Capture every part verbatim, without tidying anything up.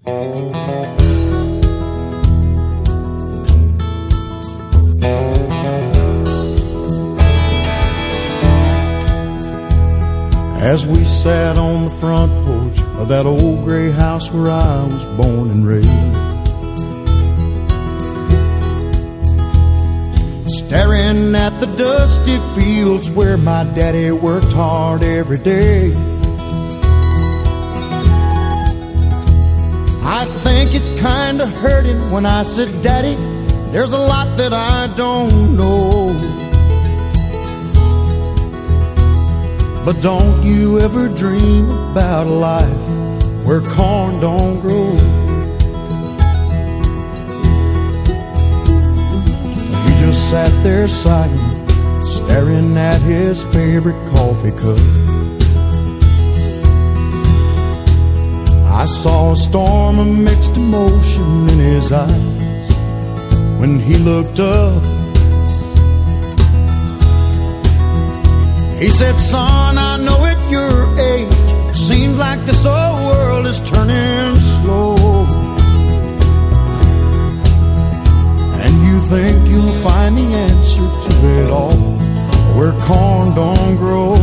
As we sat on the front porch of that old gray house where I was born and raised, staring at the dusty fields where my daddy worked hard every day, I think it kinda hurt him when I said, Daddy, there's a lot that I don't know, but don't you ever dream about a life where corn don't grow. He just sat there sighing, staring at his favorite coffee cup. I saw a storm of mixed emotion in his eyes when he looked up. He said, son, I know at your age it seems like this whole world is turning slow, and you think you'll find the answer to it all where corn don't grow.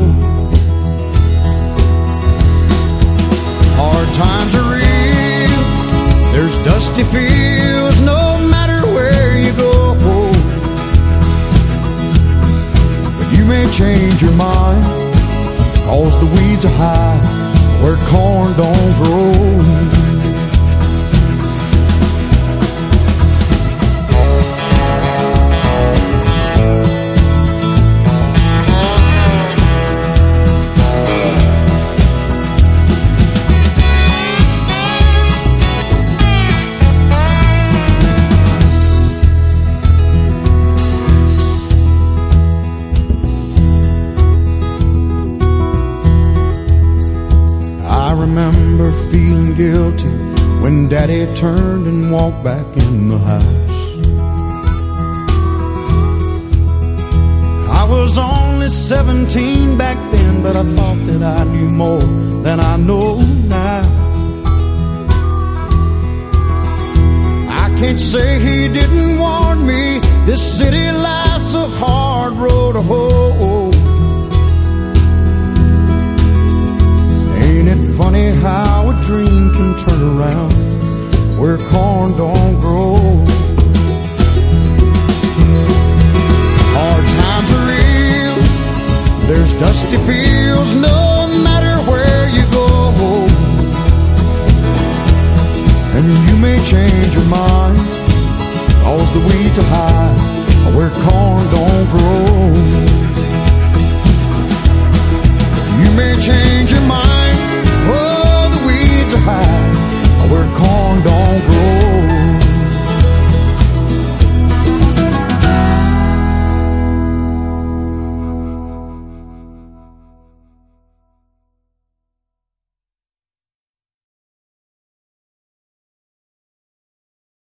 Hard times are real, there's dusty fields no matter where you go, you may change your mind, cause the weeds are high where corn don't grow. Feeling guilty when Daddy turned and walked back in the house. I was only seventeen back then, but I thought that I knew more than I know now. I can't say he didn't warn me, this city life's a hard road to hoe. Ain't it funny how a dream can turn around where corn don't grow? Hard times are real, there's dusty fields no matter where you go, and you may change your mind, cause the weeds are high where corn don't grow.